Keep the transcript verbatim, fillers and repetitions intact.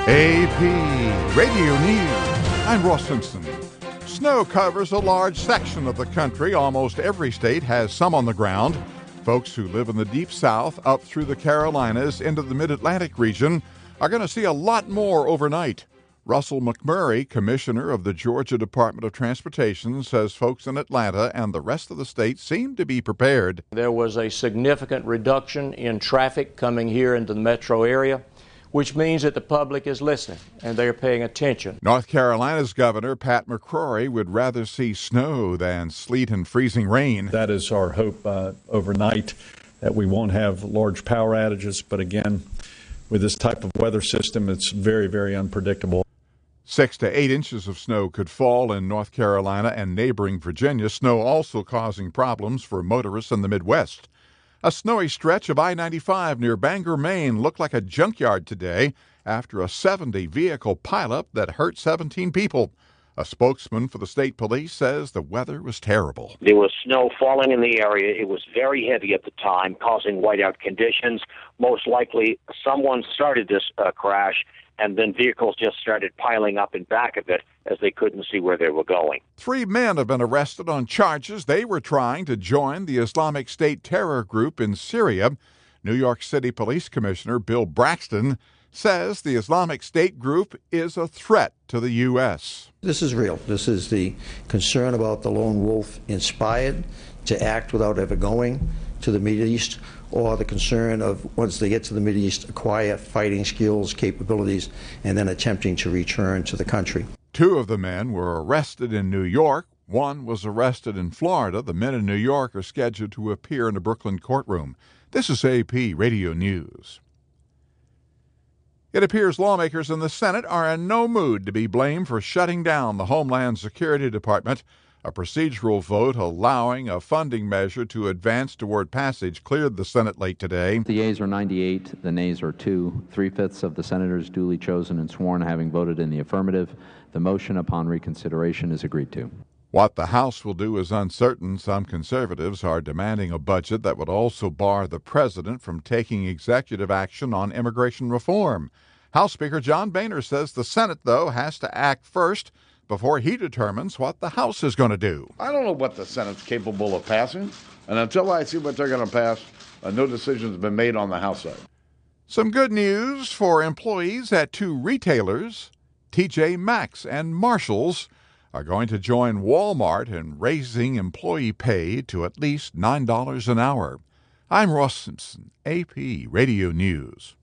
A P Radio News. I'm Ross Simpson. Snow covers a large section of the country. Almost every state has some on the ground. Folks who live in the deep south up through the Carolinas into the mid-Atlantic region are going to see a lot more overnight. Russell McMurray, commissioner of the Georgia Department of Transportation, says folks in Atlanta and the rest of the state seem to be prepared. There was a significant reduction in traffic coming here into the metro area, which means that the public is listening and they are paying attention. North Carolina's Governor Pat McCrory would rather see snow than sleet and freezing rain. That is our hope uh, overnight, that we won't have large power outages. But again, with this type of weather system, it's very, very unpredictable. Six to eight inches of snow could fall in North Carolina and neighboring Virginia, snow also causing problems for motorists in the Midwest. A snowy stretch of I ninety-five near Bangor, Maine looked like a junkyard today after a seventy-vehicle pileup that hurt seventeen people. A spokesman for the state police says the weather was terrible. There was snow falling in the area. It was very heavy at the time, causing whiteout conditions. Most likely someone started this uh, crash, and then vehicles just started piling up in back of it as they couldn't see where they were going. Three men have been arrested on charges they were trying to join the Islamic State terror group in Syria. New York City Police Commissioner Bill Braxton says the Islamic State group is a threat to the U S. This is real. This is the concern about the lone wolf inspired to act without ever going to the Middle East, or the concern of, once they get to the Middle East, acquire fighting skills, capabilities, and then attempting to return to the country. Two of the men were arrested in New York. One was arrested in Florida. The men in New York are scheduled to appear in a Brooklyn courtroom. This is A P Radio News. It appears lawmakers in the Senate are in no mood to be blamed for shutting down the Homeland Security Department. A procedural vote allowing a funding measure to advance toward passage cleared the Senate late today. The yeas are ninety-eight, the nays are two. Three-fifths of the senators duly chosen and sworn having voted in the affirmative. The motion upon reconsideration is agreed to. What the House will do is uncertain. Some conservatives are demanding a budget that would also bar the president from taking executive action on immigration reform. House Speaker John Boehner says the Senate, though, has to act first before he determines what the House is going to do. I don't know what the Senate's capable of passing, and until I see what they're going to pass, uh, no decision has been made on the House side. Some good news for employees at two retailers. T J Maxx and Marshalls are going to join Walmart in raising employee pay to at least nine dollars an hour. I'm Ross Simpson, A P Radio News.